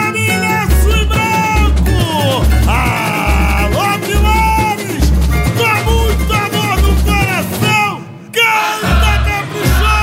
família Aço e Branco! Alô, Pilares! Com muito amor no coração, canta Caprichou!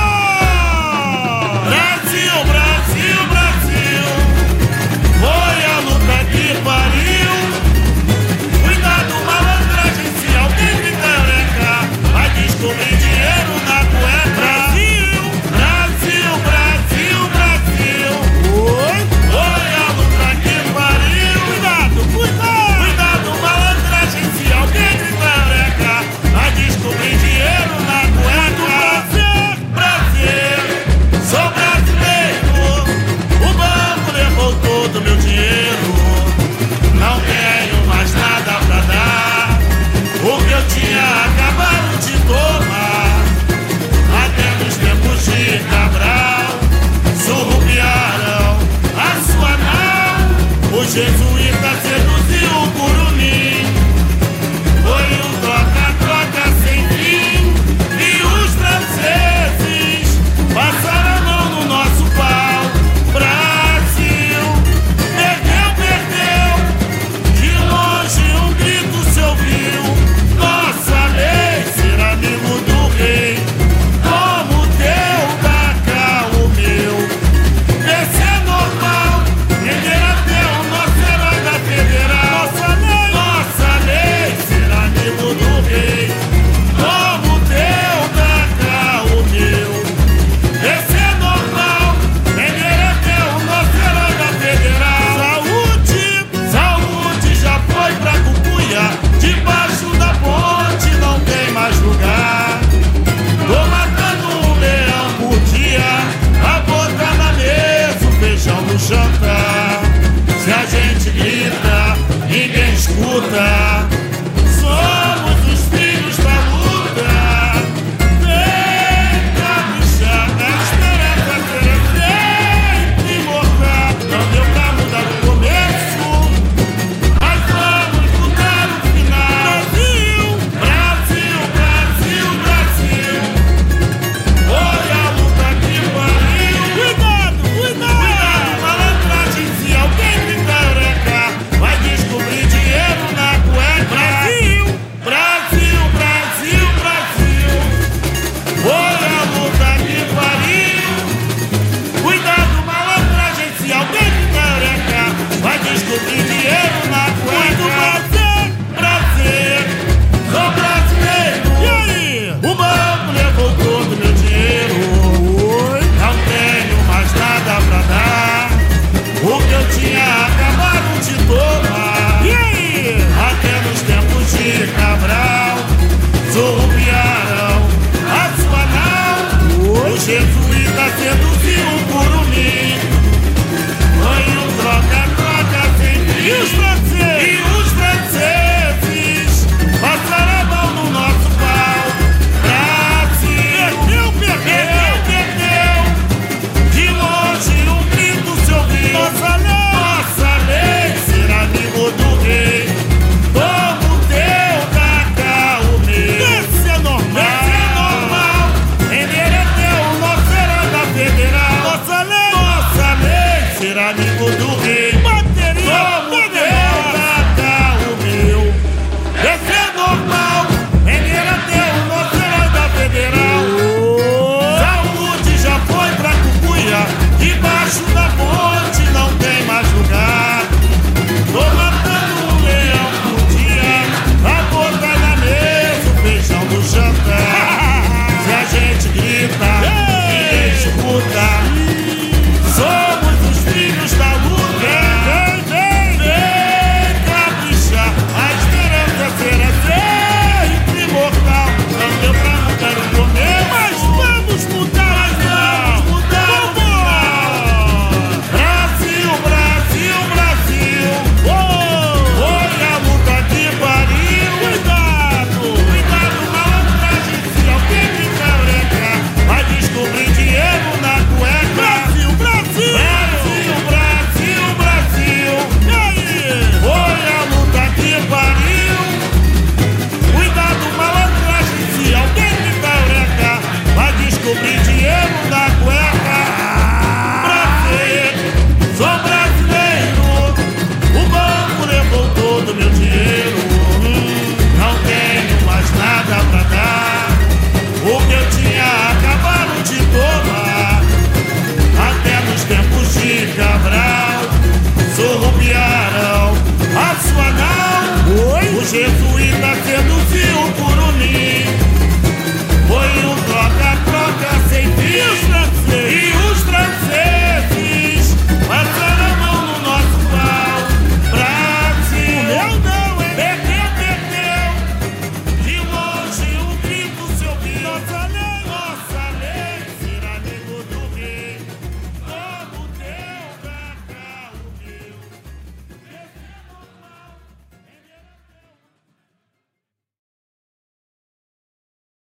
Brasil, Brasil, Brasil, foi a luta que pariu. Cuidado, malandragem, se alguém grita eureka, vai descobrir dinheiro na cueca. Brasil, Brasil, Brasil, Brasil, foi a luta que pariu. Cuidado, cuidado, cuidado, malandragem, se alguém grita eureka, vai descobrir dinheiro na cueca. Brasil, sou brasileiro, o banco levou todo meu dinheiro. Não tenho mais nada pra dar, o que eu tinha acabaram de tomar. Até nos tempos de Cabral, surrupiaram a sua nau. Os jesuítas seduziu o curumim, foi um troca-troca sem fim. E os franceses passaram a mão no nosso pau. Brasil, perdeu, perdeu, de longe um grito se ouviu. Nossa lei, ser amigo do rei, como o teu, dá cá o meu. Esse é normal, prender até o nosso herói da federal. Nossa lei, ser amigo do rei, como o teu, dá cá o meu. Esse é normal, prender até o nosso herói da federal. Saúde, saúde, já foi pra Cucuia, debaixo da ponte não tem mais lugar. Tô matando um leão por dia, a boca na mesa, o feijão no jantar.